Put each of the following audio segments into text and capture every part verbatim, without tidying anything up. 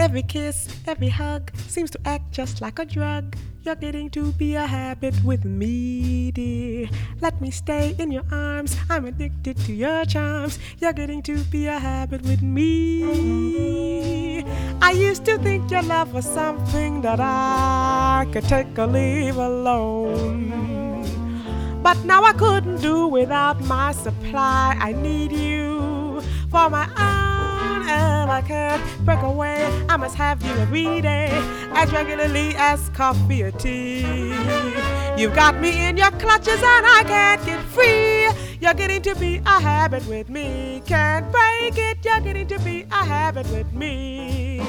Every kiss, every hug seems to act just like a drug. You're getting to be a habit with me, dear. Let me stay in your arms. I'm addicted to your charms. You're getting to be a habit with me. I used to think your love was something that I could take or leave alone. But now I couldn't do without my supply. I need you for my own, and I can't break away. I must have you every day, as regularly as coffee or tea. You've got me in your clutches and I can't get free. You're getting to be a habit with me. Can't break it, you're getting to be a habit with me.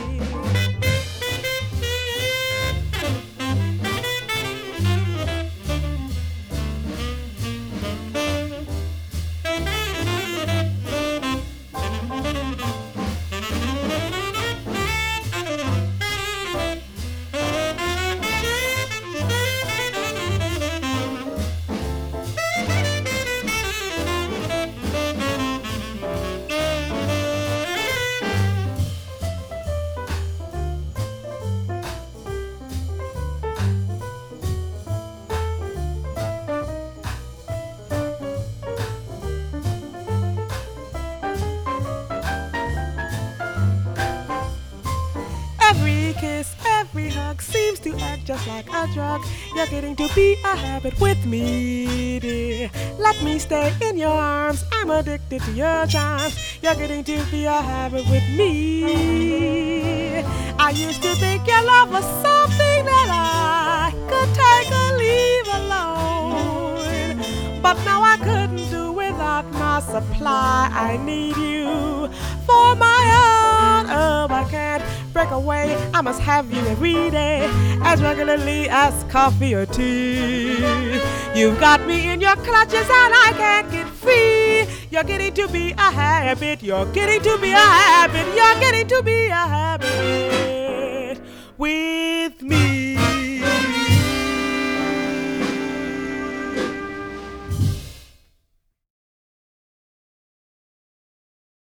Every kiss, every hug seems to act just like a drug. You're getting to be a habit with me, dear. Let me stay in your arms. I'm addicted to your charms. You're getting to be a habit with me. I used to think your love was something that I could take or leave alone. But now I couldn't do without my supply. I need you for my own. Oh, I can't break away. I must have you every day, as regularly as coffee or tea. You've got me in your clutches and I can't get free. You're getting to be a habit. You're getting to be a habit. You're getting to be a habit with